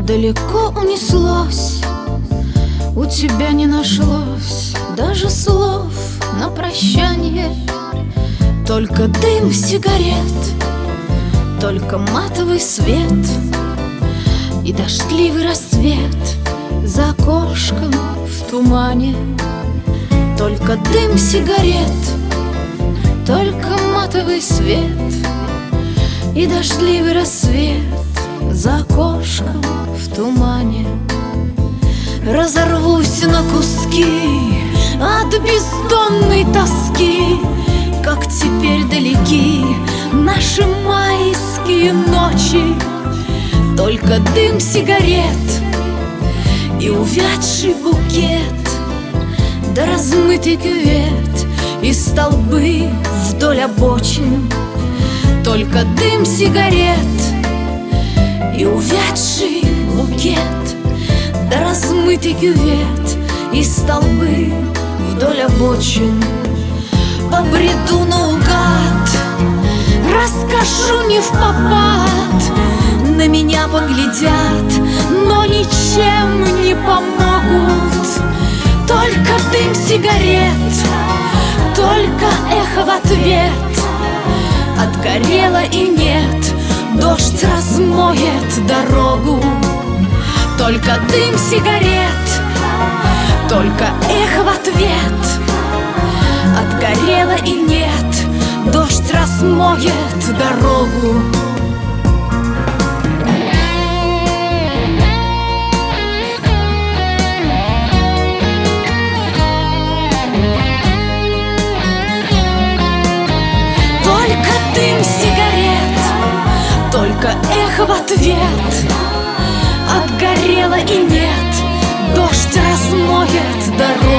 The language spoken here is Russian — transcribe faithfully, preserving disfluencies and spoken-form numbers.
далеко унеслось, у тебя не нашлось даже слов на прощание. Только дым сигарет, только матовый свет и дождливый рассвет за окошком в тумане. Только дым сигарет, только матовый свет и дождливый рассвет за окошком в тумане. Разорвусь на куски от бездонной тоски, как теперь далеки наши майские ночи. Только дым сигарет и увядший букет, да размытый кювет и столбы вдоль обочин. Только дым сигарет и увядший букет, да размытый кювет и столбы вдоль обочин. По бреду наугад расскажу не впопад, на меня поглядят, но ничем не помогут. Только дым сигарет, только эхо в ответ. Отгорело и нет, дождь размоет дорогу. Только дым сигарет, только эхо в ответ. Отгорело и нет, дождь размоет дорогу. Только дым сигарет, только эхо в ответ. Отгорело и нет, дождь размоет дорогу.